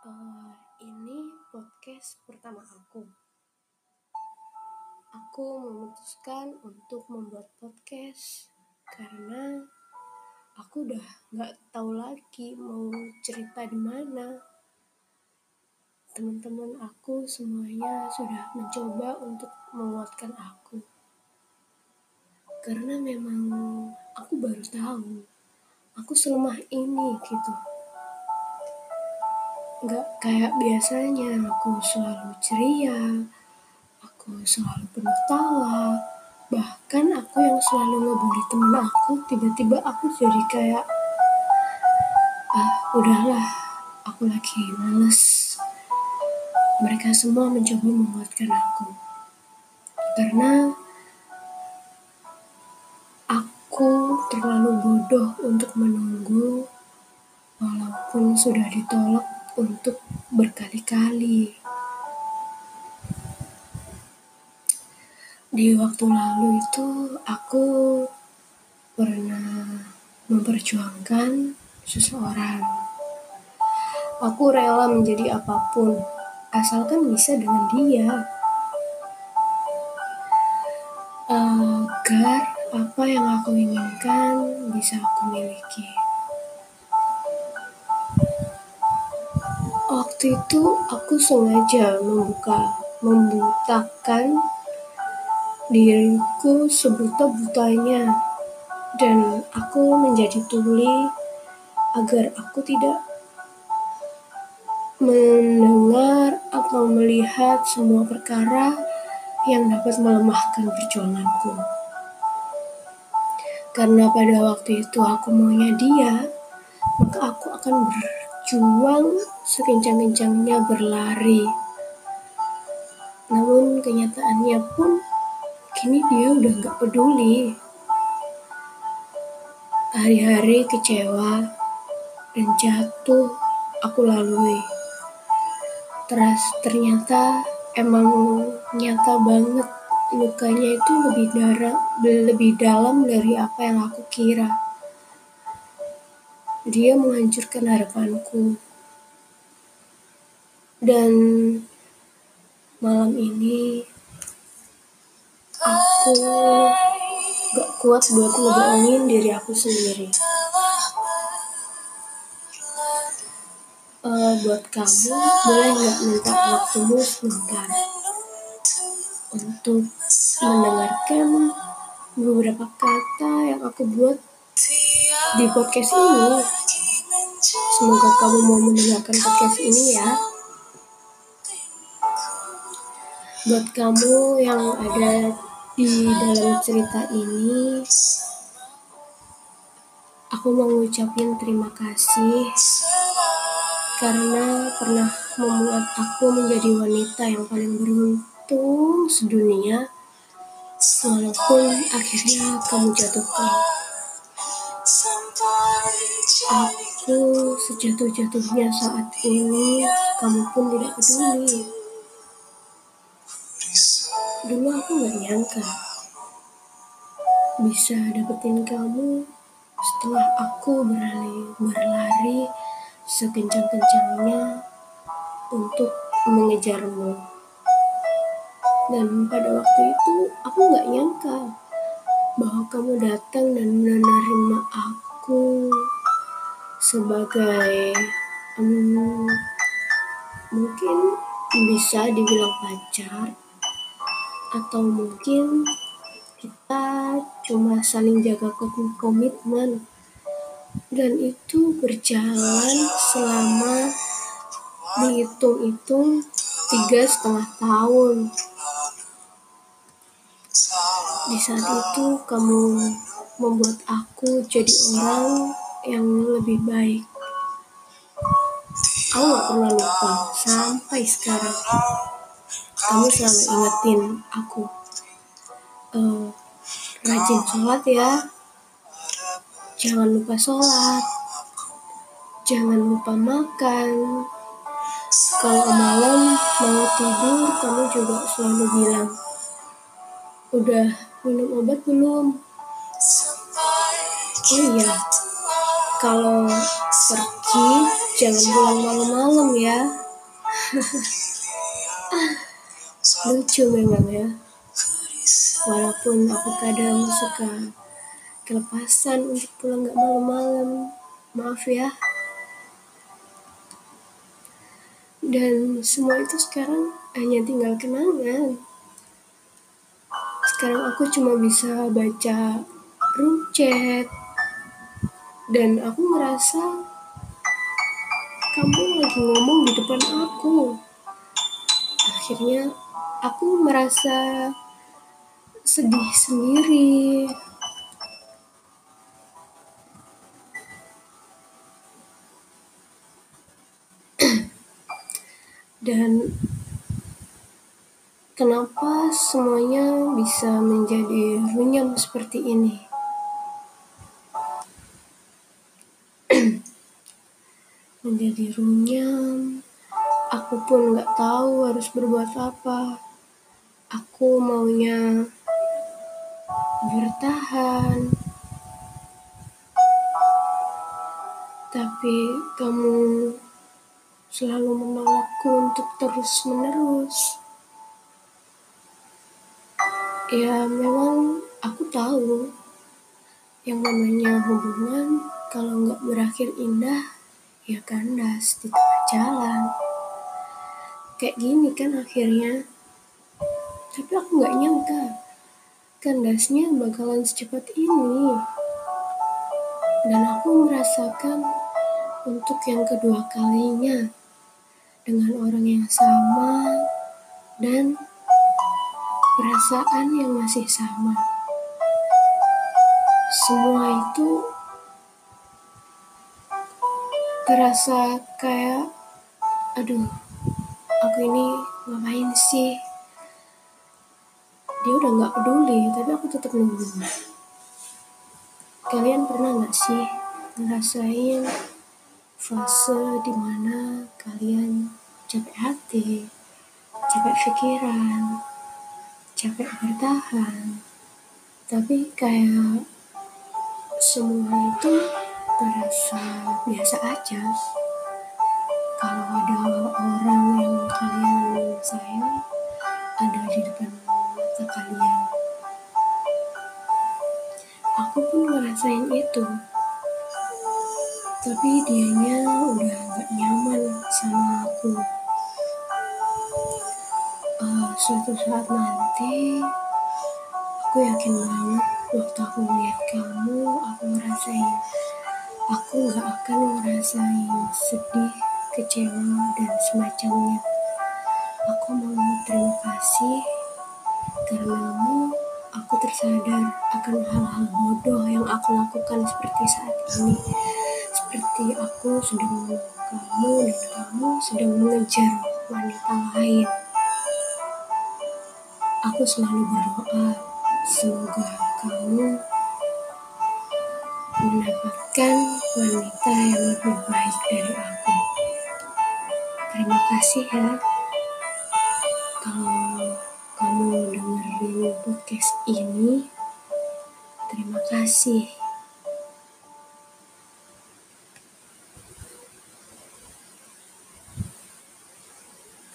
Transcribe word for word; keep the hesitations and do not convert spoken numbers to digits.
Uh, ini podcast pertama aku. Aku memutuskan untuk membuat podcast karena aku udah nggak tahu lagi mau cerita di mana. Teman-teman aku semuanya sudah mencoba untuk menguatkan aku. Karena memang aku baru tahu aku selemah ini gitu. Gak kayak biasanya aku selalu ceria, aku selalu penuh tawa. Bahkan aku yang selalu ngebully temen aku, tiba-tiba aku jadi kayak, ah udahlah, aku lagi males. Mereka semua mencoba menguatkan aku. Karena aku terlalu bodoh untuk menunggu, walaupun sudah ditolak untuk berkali-kali. Di waktu lalu itu aku pernah memperjuangkan seseorang. Aku rela menjadi apapun, asalkan bisa dengan dia. Agar apa yang aku inginkan bisa aku miliki. Waktu itu aku sengaja membuka, membutakan diriku sebuta-butanya, dan aku menjadi tuli agar aku tidak mendengar atau melihat semua perkara yang dapat melemahkan perjuanganku. Karena pada waktu itu aku maunya dia, maka aku akan berjuang sekencang-kencangnya berlari. Namun kenyataannya pun kini dia udah gak peduli. Hari-hari kecewa dan jatuh aku lalui. Terus ternyata emang nyata banget, lukanya itu lebih dalam, lebih dalam dari apa yang aku kira. Dia menghancurkan harapanku. Dan malam ini aku gak kuat buat ngebohongin diri aku sendiri. Uh, buat kamu, boleh gak minta waktumu sebentar untuk mendengarkan beberapa kata yang aku buat di podcast ini. Semoga kamu mau mendengarkan podcast ini ya. Buat kamu yang ada di dalam cerita ini, aku mau ngucapin terima kasih karena pernah membuat aku menjadi wanita yang paling beruntung sedunia, walaupun akhirnya kamu jatuhkan. Aku sejatuh-jatuhnya saat ini, kamu pun tidak peduli. Dulu aku gak nyangka bisa dapetin kamu setelah aku berlari, berlari sekencang-kencangnya untuk mengejarmu. Dan pada waktu itu aku gak nyangka bahwa kamu datang dan menerima aku sebagai um, mungkin bisa dibilang pacar, atau mungkin kita cuma saling jaga komitmen. Dan itu berjalan selama dihitung-hitung tiga setengah tahun. Di saat itu kamu membuat aku jadi orang yang lebih baik. Aku gak pernah lupa sampai sekarang. Kamu selalu ingetin aku, uh, rajin sholat ya, jangan lupa sholat, jangan lupa makan. Kalau malam mau tidur, kamu juga selalu bilang, udah minum obat belum? Oh iya, kalau pergi jangan pulang malam-malam ya. Lucu memang ya. Walaupun aku kadang suka kelepasan untuk pulang gak malam-malam. Maaf ya. Dan semua itu sekarang hanya tinggal kenangan. Sekarang aku cuma bisa baca room chat. Dan aku merasa kamu lagi ngomong di depan aku. Akhirnya aku merasa sedih sendiri. Dan kenapa semuanya bisa menjadi runyam seperti ini? Menjadi runyam, aku pun gak tahu harus berbuat apa. Aku maunya bertahan, tapi kamu selalu menolakku untuk terus-menerus. Ya memang aku tahu yang namanya hubungan kalau gak berakhir indah, ya kandas di tengah jalan. Kayak gini kan akhirnya. Tapi aku gak nyangka kandasnya bakalan secepat ini. Dan aku merasakan untuk yang kedua kalinya dengan orang yang sama dan perasaan yang masih sama. Semua itu terasa kayak, aduh, aku ini ngapain sih? Dia udah gak peduli, tapi aku tetap nunggu. Kalian pernah gak sih ngerasain fase dimana kalian capek hati, capek pikiran, capek bertahan, tapi kayak semua itu terasa biasa aja. Kalau ada orang yang kalian sayang ada di depan mata kalian. Aku pun ngerasain itu, tapi dianya udah gak nyaman sama aku. Uh, suatu saat nanti aku yakin banget waktu aku lihat kamu, aku ngerasain aku gak akan ngerasain sedih, kecewa, dan semacamnya. Aku mau terima kasih karenamu aku tersadar akan hal-hal bodoh yang aku lakukan seperti saat ini. Seperti aku sedang menunggu kamu dan kamu sedang mengejar wanita lain. Aku selalu berdoa semoga kamu mendapatkan wanita yang lebih baik dari aku. Terima kasih ya kalau kamu dengerin podcast ini. Terima kasih.